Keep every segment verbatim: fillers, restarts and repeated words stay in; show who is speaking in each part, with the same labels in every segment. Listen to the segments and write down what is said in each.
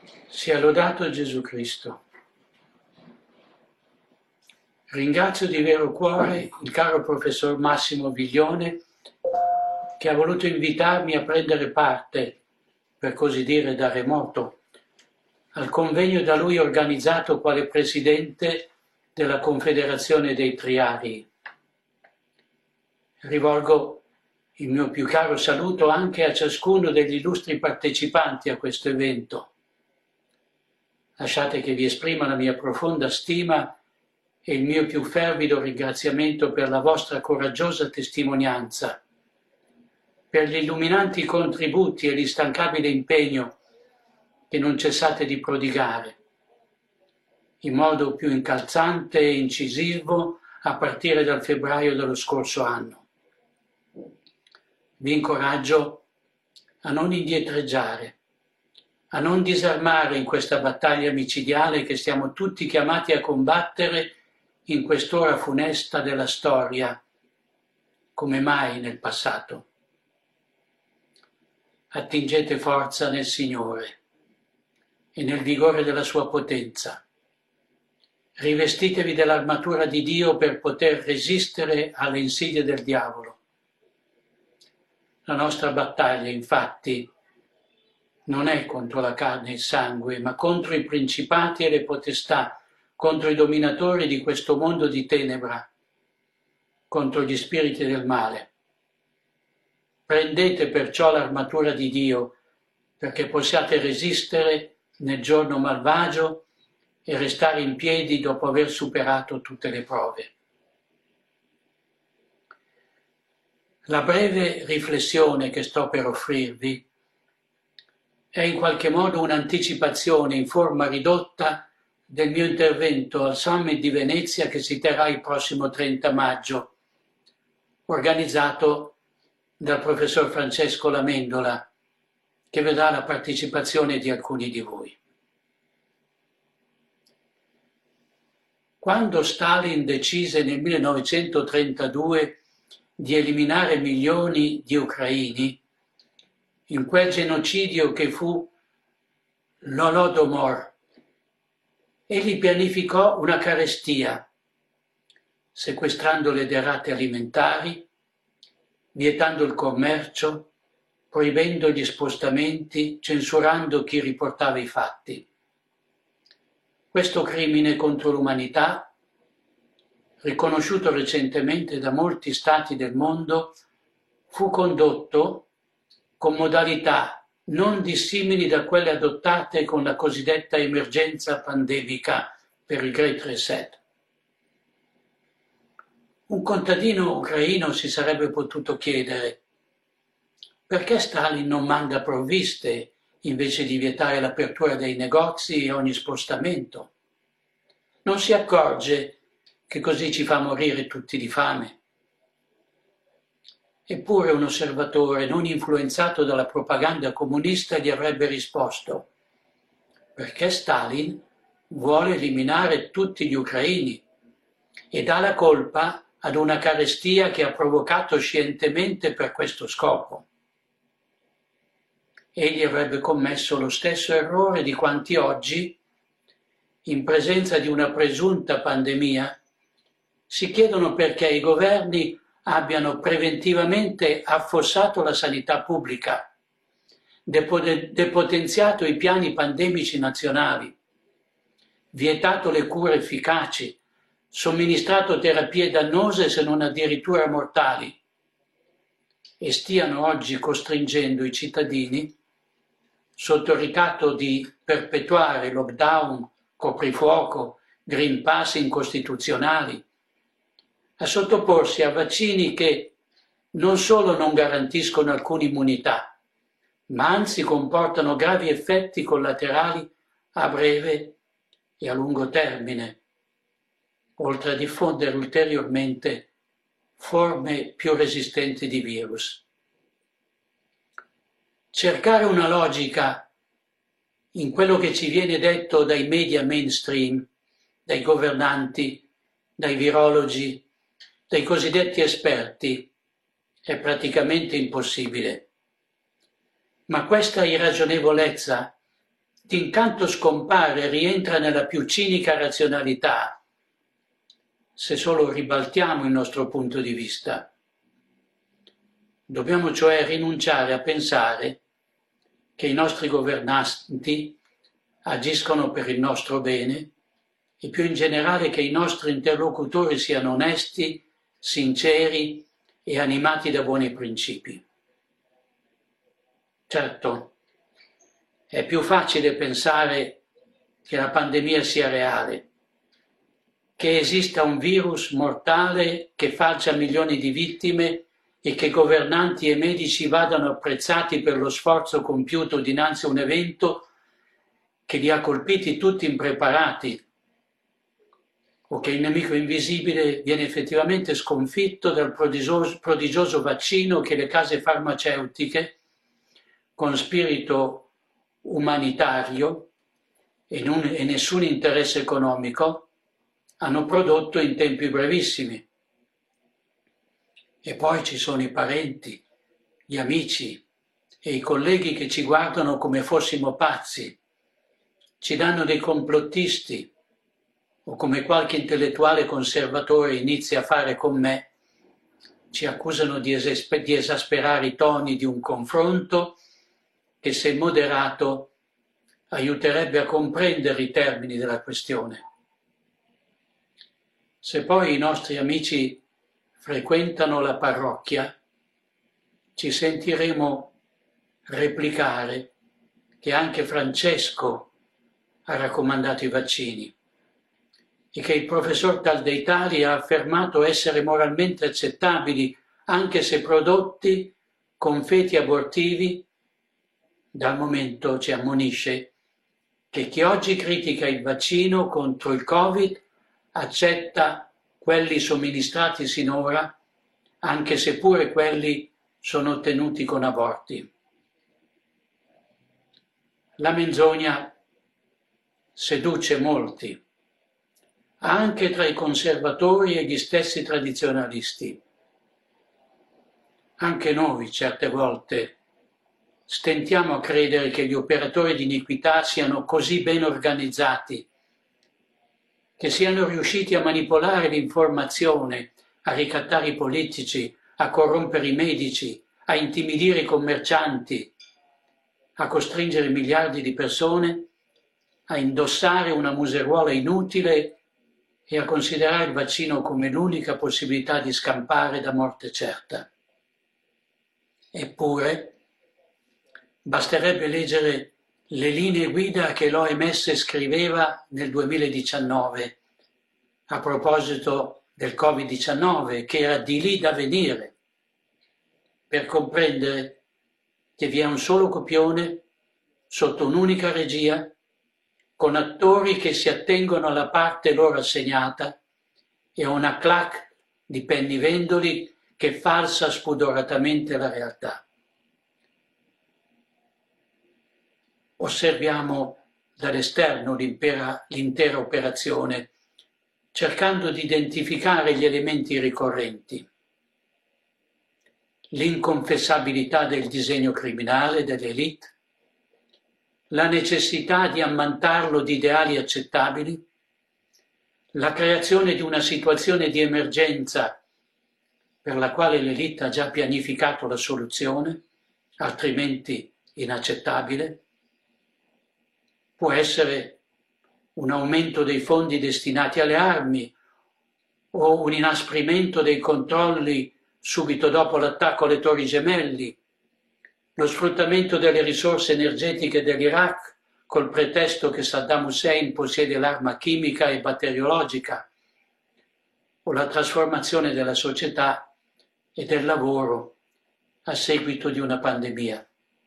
Speaker 1: Sia lodato Gesù Cristo. Ringrazio di vero cuore il caro professor Massimo Viglione che ha voluto invitarmi a prendere parte, per così dire da remoto, al convegno da lui organizzato quale presidente della Confederazione dei Triarii. Rivolgo il mio più caro saluto anche a ciascuno degli illustri partecipanti a questo evento. Lasciate che vi esprima la mia profonda stima e il mio più fervido ringraziamento per la vostra coraggiosa testimonianza, per gli illuminanti contributi e l'instancabile impegno che non cessate di prodigare, in modo più incalzante e incisivo a partire dal febbraio dello scorso anno. Vi incoraggio a non indietreggiare, a non disarmare in questa battaglia micidiale che siamo tutti chiamati a combattere in quest'ora funesta della storia, come mai nel passato. Attingete forza nel Signore e nel vigore della sua potenza. Rivestitevi dell'armatura di Dio per poter resistere alle insidie del diavolo. La nostra battaglia, infatti, non è contro la carne e il sangue, ma contro i principati e le potestà, contro i dominatori di questo mondo di tenebra, contro gli spiriti del male. Prendete perciò l'armatura di Dio, perché possiate resistere nel giorno malvagio e restare in piedi dopo aver superato tutte le prove. La breve riflessione che sto per offrirvi è in qualche modo un'anticipazione in forma ridotta del mio intervento al Summit di Venezia che si terrà il prossimo trenta maggio, organizzato dal professor Francesco Lamendola, che vedrà la partecipazione di alcuni di voi. Quando Stalin decise nel millenovecentotrentadue di eliminare milioni di ucraini, in quel genocidio che fu l'Holodomor, egli pianificò una carestia, sequestrando le derrate alimentari, vietando il commercio, proibendo gli spostamenti, censurando chi riportava i fatti. Questo crimine contro l'umanità, riconosciuto recentemente da molti stati del mondo, fu condotto con modalità non dissimili da quelle adottate con la cosiddetta emergenza pandemica per il Great Reset. Un contadino ucraino si sarebbe potuto chiedere: perché Stalin non manda provviste invece di vietare l'apertura dei negozi e ogni spostamento? Non si accorge che così ci fa morire tutti di fame? Eppure un osservatore non influenzato dalla propaganda comunista gli avrebbe risposto: perché Stalin vuole eliminare tutti gli ucraini e dà la colpa ad una carestia che ha provocato scientemente per questo scopo. Egli avrebbe commesso lo stesso errore di quanti oggi, in presenza di una presunta pandemia, si chiedono perché i governi abbiano preventivamente affossato la sanità pubblica, depotenziato i piani pandemici nazionali, vietato le cure efficaci, somministrato terapie dannose se non addirittura mortali, e stiano oggi costringendo i cittadini, sotto il ricatto di perpetuare lockdown, coprifuoco, Green Pass incostituzionali, a sottoporsi a vaccini che non solo non garantiscono alcuna immunità, ma anzi comportano gravi effetti collaterali a breve e a lungo termine, oltre a diffondere ulteriormente forme più resistenti di virus. Cercare una logica in quello che ci viene detto dai media mainstream, dai governanti, dai virologi, dai cosiddetti esperti, è praticamente impossibile. Ma questa irragionevolezza d'incanto scompare e rientra nella più cinica razionalità se solo ribaltiamo il nostro punto di vista. Dobbiamo cioè rinunciare a pensare che i nostri governanti agiscono per il nostro bene e più in generale che i nostri interlocutori siano onesti, sinceri e animati da buoni principi. Certo, è più facile pensare che la pandemia sia reale, che esista un virus mortale che faccia milioni di vittime e che governanti e medici vadano apprezzati per lo sforzo compiuto dinanzi a un evento che li ha colpiti tutti impreparati, o che il nemico invisibile viene effettivamente sconfitto dal prodigioso, prodigioso vaccino che le case farmaceutiche, con spirito umanitario e, non, e nessun interesse economico, hanno prodotto in tempi brevissimi. E poi ci sono i parenti, gli amici e i colleghi che ci guardano come fossimo pazzi, ci danno dei complottisti, o come qualche intellettuale conservatore inizia a fare con me, ci accusano di, esasper- di esasperare i toni di un confronto che, se moderato, aiuterebbe a comprendere i termini della questione. Se poi i nostri amici frequentano la parrocchia, ci sentiremo replicare che anche Francesco ha raccomandato i vaccini e che il professor tal dei tali ha affermato essere moralmente accettabili anche se prodotti con feti abortivi. Dal momento ci ammonisce che chi oggi critica il vaccino contro il Covid accetta quelli somministrati sinora, anche se pure quelli sono ottenuti con aborti. La menzogna seduce molti, anche tra i conservatori e gli stessi tradizionalisti. Anche noi, certe volte, stentiamo a credere che gli operatori di iniquità siano così ben organizzati, che siano riusciti a manipolare l'informazione, a ricattare i politici, a corrompere i medici, a intimidire i commercianti, a costringere miliardi di persone a indossare una museruola inutile e a considerare il vaccino come l'unica possibilità di scampare da morte certa. Eppure, basterebbe leggere le linee guida che l'O M S scriveva nel duemiladiciannove a proposito del Covid diciannove, che era di lì da venire, per comprendere che vi è un solo copione sotto un'unica regia, con attori che si attengono alla parte loro assegnata e a una clac di pennivendoli che falsa spudoratamente la realtà. Osserviamo dall'esterno l'intera, l'intera operazione, cercando di identificare gli elementi ricorrenti. L'inconfessabilità del disegno criminale dell'élite, la necessità di ammantarlo di ideali accettabili, la creazione di una situazione di emergenza per la quale l'élite ha già pianificato la soluzione, altrimenti inaccettabile. Può essere un aumento dei fondi destinati alle armi o un inasprimento dei controlli subito dopo l'attacco alle Torri Gemelli, lo sfruttamento delle risorse energetiche dell'Iraq col pretesto che Saddam Hussein possiede l'arma chimica e batteriologica, o la trasformazione della società e del lavoro a seguito di una pandemia.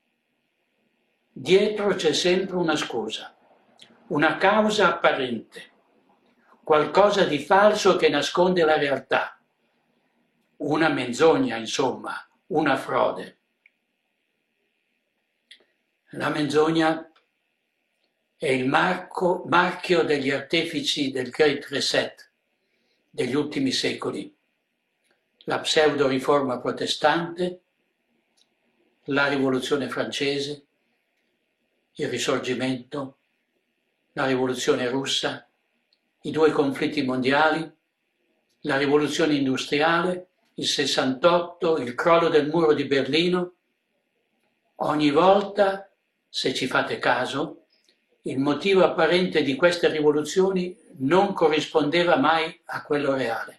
Speaker 1: Dietro c'è sempre una scusa, una causa apparente, qualcosa di falso che nasconde la realtà, una menzogna, insomma, una frode. La menzogna è il marco, marchio degli artefici del Great Reset degli ultimi secoli, la pseudo-riforma protestante, la rivoluzione francese, il risorgimento, la rivoluzione russa, i due conflitti mondiali, la rivoluzione industriale, il sessantotto, il crollo del muro di Berlino. Ogni volta, se ci fate caso, il motivo apparente di queste rivoluzioni non corrispondeva mai a quello reale.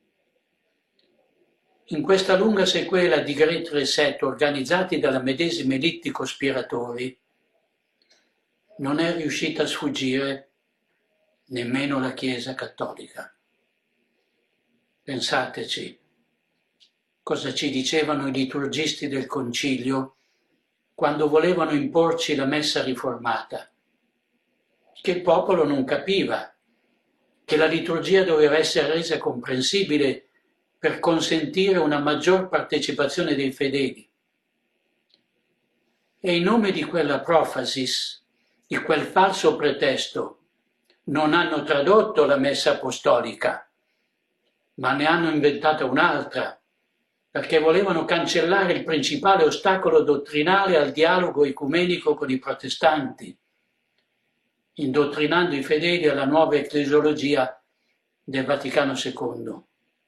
Speaker 1: In questa lunga sequela di Great Reset organizzati dalla medesima elite cospiratori, non è riuscita a sfuggire nemmeno la Chiesa cattolica. Pensateci, cosa ci dicevano i liturgisti del Concilio quando volevano imporci la messa riformata? Che il popolo non capiva, che la liturgia doveva essere resa comprensibile per consentire una maggior partecipazione dei fedeli. E in nome di quella profasis, di quel falso pretesto, non hanno tradotto la messa apostolica, ma ne hanno inventata un'altra, perché volevano cancellare il principale ostacolo dottrinale al dialogo ecumenico con i protestanti, indottrinando i fedeli alla nuova ecclesiologia del Vaticano secondo.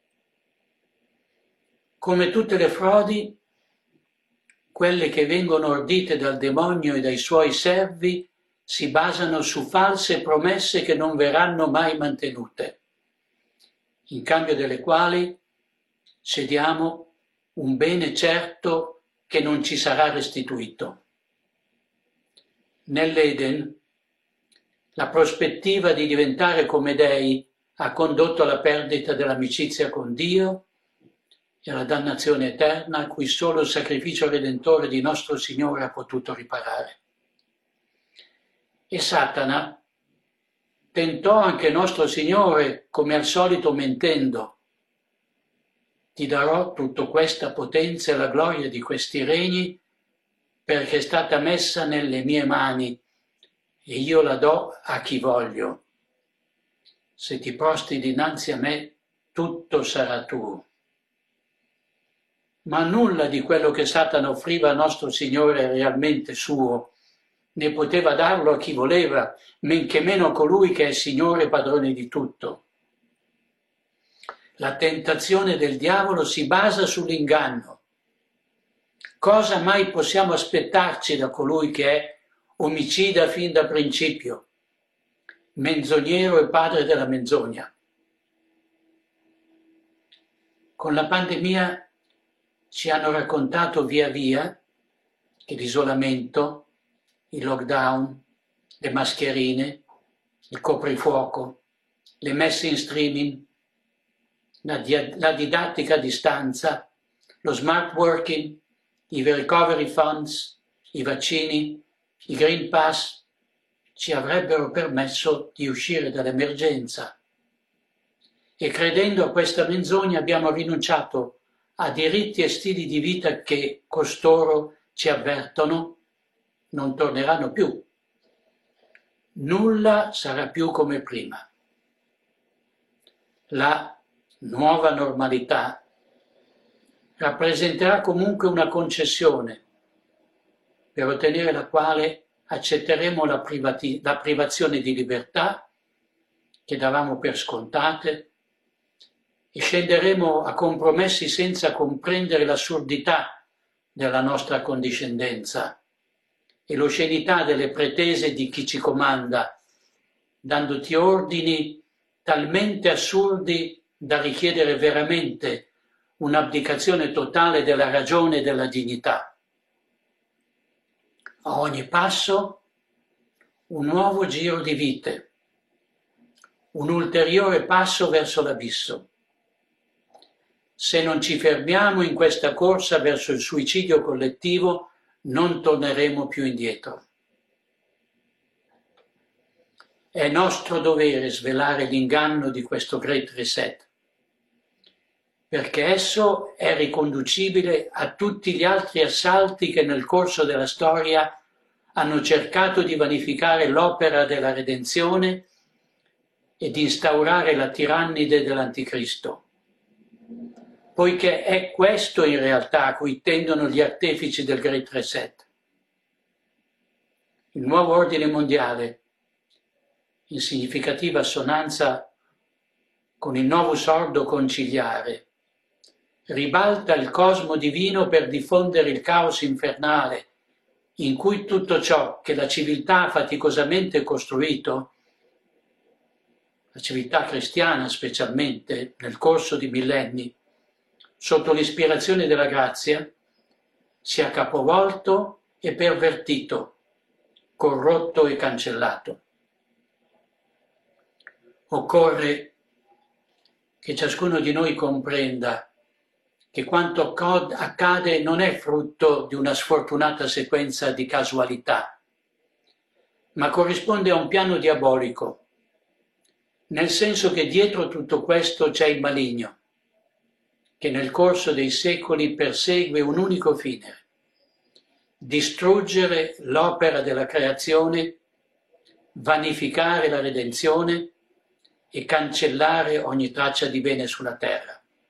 Speaker 1: Come tutte le frodi, quelle che vengono ordite dal demonio e dai suoi servi si basano su false promesse che non verranno mai mantenute, in cambio delle quali cediamo un bene certo che non ci sarà restituito. Nell'Eden, la prospettiva di diventare come dei ha condotto alla perdita dell'amicizia con Dio e alla dannazione eterna a cui solo il sacrificio redentore di nostro Signore ha potuto riparare. E Satana tentò anche nostro Signore, come al solito mentendo: ti darò tutta questa potenza e la gloria di questi regni perché è stata messa nelle mie mani e io la do a chi voglio. Se ti prostri dinanzi a me, tutto sarà tuo. Ma nulla di quello che Satana offriva a nostro Signore è realmente suo, né poteva darlo a chi voleva, men che meno a colui che è Signore e padrone di tutto. La tentazione del diavolo si basa sull'inganno. Cosa mai possiamo aspettarci da colui che è omicida fin da principio, menzognero e padre della menzogna? Con la pandemia ci hanno raccontato via via che l'isolamento, il lockdown, le mascherine, il coprifuoco, le messe in streaming, la, dia- la didattica a distanza, lo smart working, i recovery funds, i vaccini, i Green Pass ci avrebbero permesso di uscire dall'emergenza. E credendo a questa menzogna abbiamo rinunciato a diritti e stili di vita che costoro ci avvertono non torneranno più. Nulla sarà più come prima. La nuova normalità rappresenterà comunque una concessione per ottenere la quale accetteremo la, privati- la privazione di libertà che davamo per scontate e scenderemo a compromessi senza comprendere l'assurdità della nostra condiscendenza e l'oscenità delle pretese di chi ci comanda, dandoti ordini talmente assurdi da richiedere veramente un'abdicazione totale della ragione e della dignità. A ogni passo un nuovo giro di vite, un ulteriore passo verso l'abisso. Se non ci fermiamo in questa corsa verso il suicidio collettivo, non torneremo più indietro. È nostro dovere svelare l'inganno di questo Great Reset, perché esso è riconducibile a tutti gli altri assalti che nel corso della storia hanno cercato di vanificare l'opera della redenzione e di instaurare la tirannide dell'Anticristo, poiché è questo in realtà a cui tendono gli artefici del Great Reset. Il nuovo ordine mondiale in significativa assonanza con il Novus Ordo conciliare, ribalta il cosmo divino per diffondere il caos infernale in cui tutto ciò che la civiltà ha faticosamente costruito, la civiltà cristiana specialmente, nel corso di millenni, sotto l'ispirazione della grazia, sia capovolto e pervertito, corrotto e cancellato. Occorre che ciascuno di noi comprenda che quanto accade non è frutto di una sfortunata sequenza di casualità, ma corrisponde a un piano diabolico, nel senso che dietro tutto questo c'è il maligno, che nel corso dei secoli persegue un unico fine: distruggere l'opera della creazione, vanificare la redenzione e cancellare ogni traccia di bene sulla terra.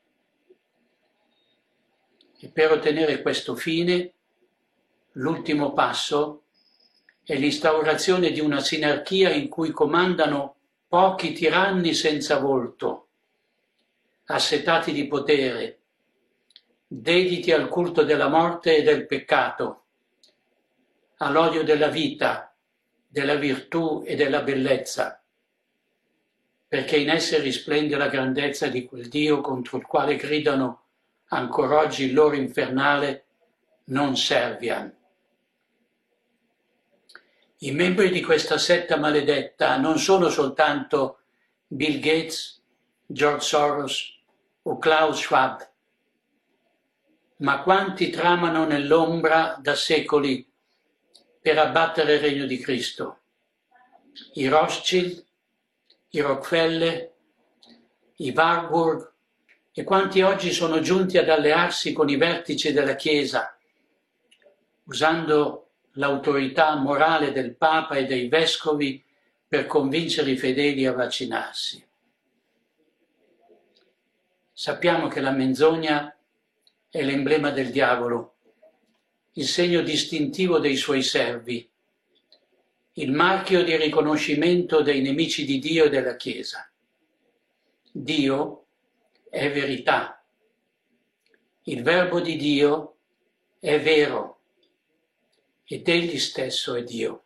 Speaker 1: E per ottenere questo fine, l'ultimo passo è l'instaurazione di una sinarchia in cui comandano pochi tiranni senza volto, assetati di potere, dediti al culto della morte e del peccato, all'odio della vita, della virtù e della bellezza, perché in esse risplende la grandezza di quel Dio contro il quale gridano ancora oggi il loro infernale non serviam. I membri di questa setta maledetta non sono soltanto Bill Gates, George Soros o Klaus Schwab, ma quanti tramano nell'ombra da secoli per abbattere il regno di Cristo: i Rothschild, i Rockefeller, i Warburg, e quanti oggi sono giunti ad allearsi con i vertici della Chiesa, usando l'autorità morale del Papa e dei Vescovi per convincere i fedeli a vaccinarsi. Sappiamo che la menzogna è l'emblema del diavolo, il segno distintivo dei suoi servi, il marchio di riconoscimento dei nemici di Dio e della Chiesa. Dio è verità. Il Verbo di Dio è vero ed Egli stesso è Dio.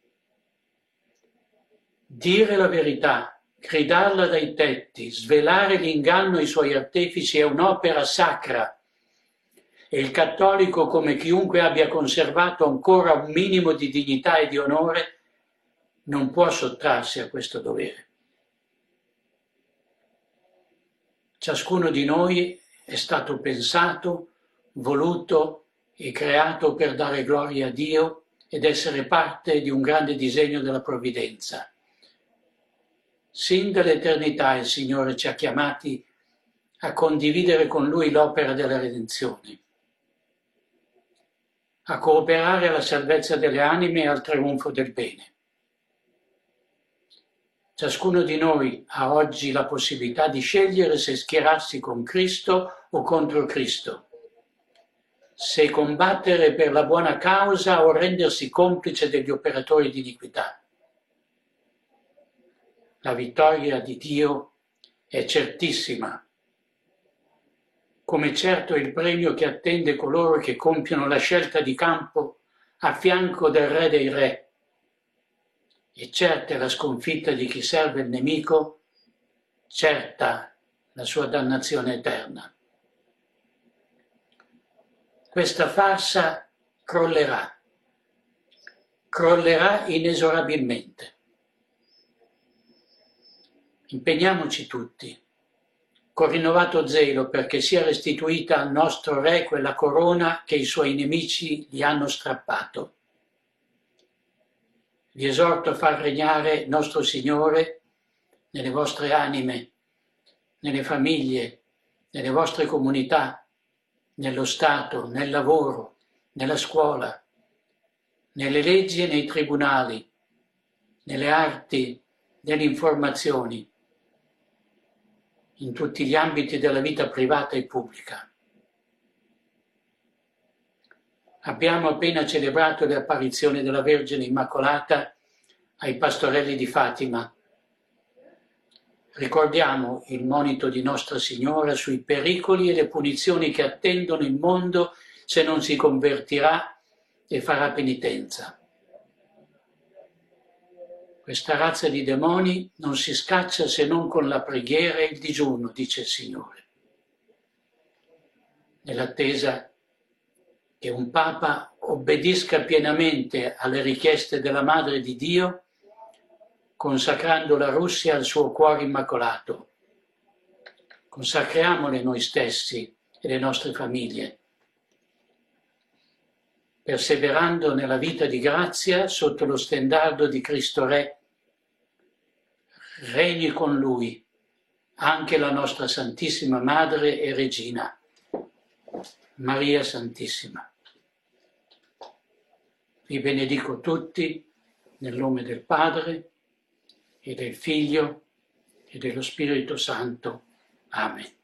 Speaker 1: Dire la verità, gridarla dai tetti, svelare l'inganno ai suoi artefici è un'opera sacra e il cattolico, come chiunque abbia conservato ancora un minimo di dignità e di onore, non può sottrarsi a questo dovere. Ciascuno di noi è stato pensato, voluto e creato per dare gloria a Dio ed essere parte di un grande disegno della provvidenza. Sin dall'eternità il Signore ci ha chiamati a condividere con Lui l'opera della redenzione, a cooperare alla salvezza delle anime e al trionfo del bene. Ciascuno di noi ha oggi la possibilità di scegliere se schierarsi con Cristo o contro Cristo, se combattere per la buona causa o rendersi complice degli operatori di iniquità. La vittoria di Dio è certissima, come certo è il premio che attende coloro che compiono la scelta di campo a fianco del Re dei Re. E certa è la sconfitta di chi serve il nemico, certa la sua dannazione eterna. Questa farsa crollerà, crollerà inesorabilmente. Impegniamoci tutti, con rinnovato zelo, perché sia restituita al nostro Re quella corona che i suoi nemici gli hanno strappato. Vi esorto a far regnare nostro Signore nelle vostre anime, nelle famiglie, nelle vostre comunità, nello Stato, nel lavoro, nella scuola, nelle leggi e nei tribunali, nelle arti, nelle informazioni, in tutti gli ambiti della vita privata e pubblica. Abbiamo appena celebrato le apparizioni della Vergine Immacolata ai pastorelli di Fatima Ricordiamo il monito di Nostra Signora sui pericoli e le punizioni che attendono il mondo se non si convertirà e farà penitenza. Questa razza di demoni non si scaccia se non con la preghiera e il digiuno, dice il Signore. Nell'attesa che un Papa obbedisca pienamente alle richieste della Madre di Dio, consacrando la Russia al suo cuore immacolato. Consacriamole noi stessi e le nostre famiglie, perseverando nella vita di grazia sotto lo stendardo di Cristo Re. Regni con Lui anche la nostra Santissima Madre e Regina, Maria Santissima. Vi benedico tutti nel nome del Padre e del Figlio e dello Spirito Santo. Amen.